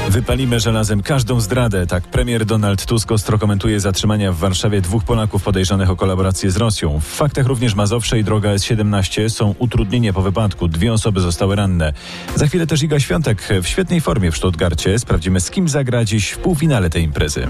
Wypalimy żelazem każdą zdradę. Tak premier Donald Tusk ostro komentuje zatrzymania w Warszawie 2 Polaków podejrzanych o kolaborację z Rosją. W faktach również Mazowsze i droga S17 są utrudnienia po wypadku. 2 osoby zostały ranne. Za chwilę też Iga Świątek w świetnej formie w Stuttgarcie. Sprawdzimy, z kim zagra dziś w półfinale tej imprezy.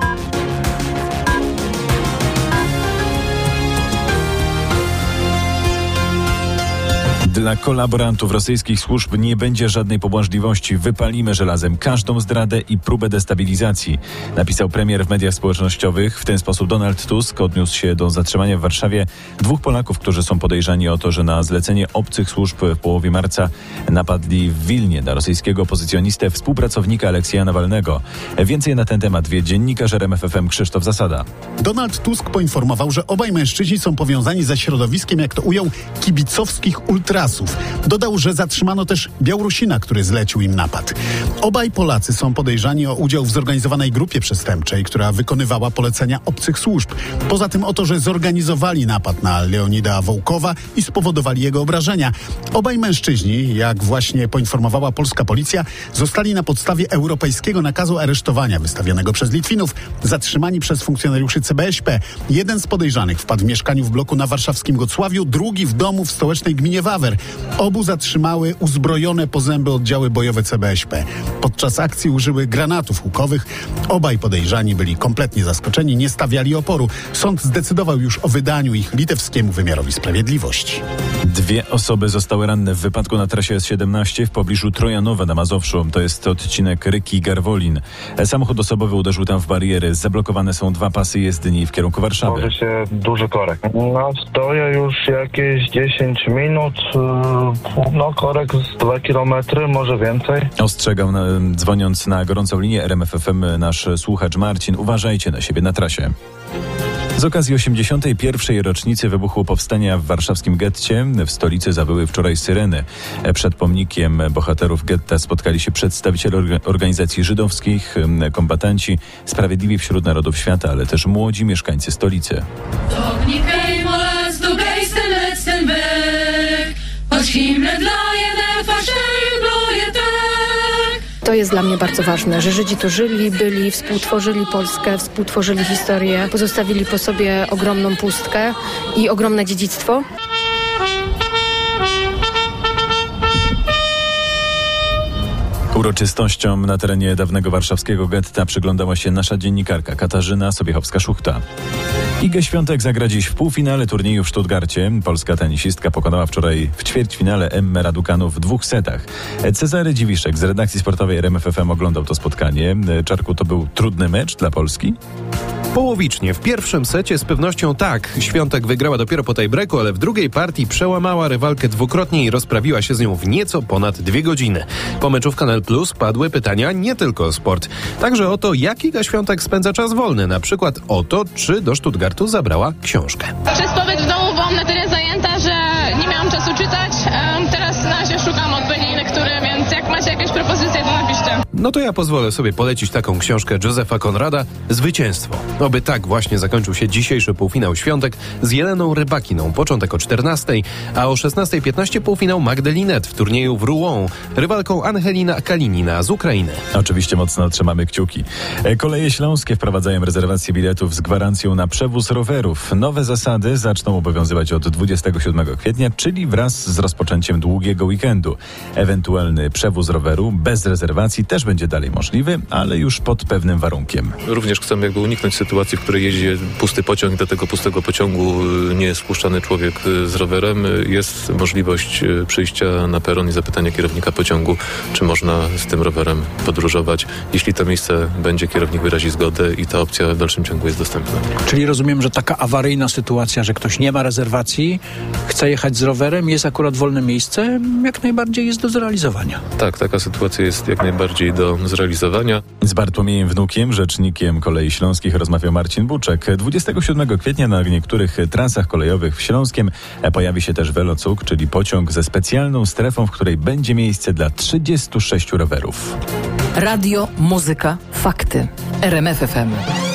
Dla kolaborantów rosyjskich służb nie będzie żadnej pobłażliwości. Wypalimy żelazem każdą zdradę i próbę destabilizacji, napisał premier w mediach społecznościowych. W ten sposób Donald Tusk odniósł się do zatrzymania w Warszawie 2 Polaków, którzy są podejrzani o to, że na zlecenie obcych służb w połowie marca napadli w Wilnie na rosyjskiego opozycjonistę, współpracownika Aleksieja Nawalnego. Więcej na ten temat wie dziennikarz RMF FM Krzysztof Zasada. Donald Tusk poinformował, że obaj mężczyźni są powiązani ze środowiskiem, jak to ujął, kibicowskich ultrasów. Dodał, że zatrzymano też Białorusina, który zlecił im napad. Obaj Polacy są podejrzani o udział w zorganizowanej grupie przestępczej, która wykonywała polecenia obcych służb. Poza tym o to, że zorganizowali napad na Leonida Wołkowa i spowodowali jego obrażenia. Obaj mężczyźni, jak właśnie poinformowała polska policja, zostali na podstawie europejskiego nakazu aresztowania wystawionego przez Litwinów zatrzymani przez funkcjonariuszy CBŚP. Jeden z podejrzanych wpadł w mieszkaniu w bloku na warszawskim Gocławiu, drugi w domu w stołecznej gminie Wawer. Obu zatrzymały uzbrojone po zęby oddziały bojowe CBŚP. Podczas akcji użyły granatów hukowych. Obaj podejrzani byli kompletnie zaskoczeni, nie stawiali oporu. Sąd zdecydował już o wydaniu ich litewskiemu wymiarowi sprawiedliwości. 2 osoby zostały ranne w wypadku na trasie S17 w pobliżu Trojanowa na Mazowszu. To jest odcinek Ryki-Garwolin. Samochód osobowy uderzył tam w bariery. Zablokowane są 2 pasy jezdni w kierunku Warszawy. Tworzy się duży korek. Stoję już jakieś 10 minut. Korek z 2 kilometry, może więcej. Ostrzegał, dzwoniąc na gorącą linię RMF FM nasz słuchacz Marcin. Uważajcie na siebie na trasie. Z okazji 81. rocznicy wybuchu powstania w warszawskim getcie w stolicy zawyły wczoraj syreny. Przed pomnikiem bohaterów getta spotkali się przedstawiciele organizacji żydowskich, kombatanci, sprawiedliwi wśród narodów świata, ale też młodzi mieszkańcy stolicy. To jest dla mnie bardzo ważne, że Żydzi tu żyli, byli, współtworzyli Polskę, współtworzyli historię, pozostawili po sobie ogromną pustkę i ogromne dziedzictwo. Uroczystościom na terenie dawnego warszawskiego getta przyglądała się nasza dziennikarka Katarzyna Sobiechowska-Szuchta. Iga Świątek zagra dziś w półfinale turnieju w Stuttgarcie. Polska tenisistka pokonała wczoraj w ćwierćfinale Emmę Raducanu w 2 setach. Cezary Dziwiszek z redakcji sportowej RMF FM oglądał to spotkanie. Czarku, to był trudny mecz dla Polski? Połowicznie. W pierwszym secie z pewnością tak. Świątek wygrała dopiero po tiebreaku, ale w drugiej partii przełamała rywalkę dwukrotnie i rozprawiła się z nią w nieco ponad 2 godziny. Po meczu w Kanal Plus padły pytania nie tylko o sport. Także o to, jak Iga Świątek spędza czas wolny. Na przykład o to, czy do Stuttgartu zabrała książkę. Przez pobyt w domu byłam na tyle zajęta, że nie miałam czasu czytać. Teraz na razie szukam odpowiedniej lektury, więc jak macie jakieś propozycje, to napiszcie. No to ja pozwolę sobie polecić taką książkę Józefa Konrada „Zwycięstwo”. Oby tak właśnie zakończył się dzisiejszy półfinał Świątek z Jeleną Rybakiną. Początek o 14:00, a o 16:15 półfinał Magdy Linette w turnieju w Rouen, rywalką Angelina Kalinina z Ukrainy. Oczywiście mocno trzymamy kciuki. Koleje Śląskie wprowadzają rezerwację biletów z gwarancją na przewóz rowerów. Nowe zasady zaczną obowiązywać od 27 kwietnia, czyli wraz z rozpoczęciem długiego weekendu. Ewentualny przewóz roweru bez rezerwacji też będzie dalej możliwy, ale już pod pewnym warunkiem. Również chcemy uniknąć sytuacji, w której jeździ pusty pociąg, do tego pustego pociągu nie jest wpuszczany człowiek z rowerem. Jest możliwość przyjścia na peron i zapytania kierownika pociągu, czy można z tym rowerem podróżować. Jeśli to miejsce będzie, kierownik wyrazi zgodę i ta opcja w dalszym ciągu jest dostępna. Czyli rozumiem, że taka awaryjna sytuacja, że ktoś nie ma rezerwacji, chce jechać z rowerem, jest akurat wolne miejsce, jak najbardziej jest do zrealizowania. Tak, taka sytuacja jest jak najbardziej do zrealizowania. Z Bartłomiejem Wnukiem, rzecznikiem Kolei Śląskich, rozmawiał Marcin Buczek. 27 kwietnia na niektórych trasach kolejowych w Śląskiem pojawi się też Velocuk, czyli pociąg ze specjalną strefą, w której będzie miejsce dla 36 rowerów. Radio, muzyka, fakty. RMF FM.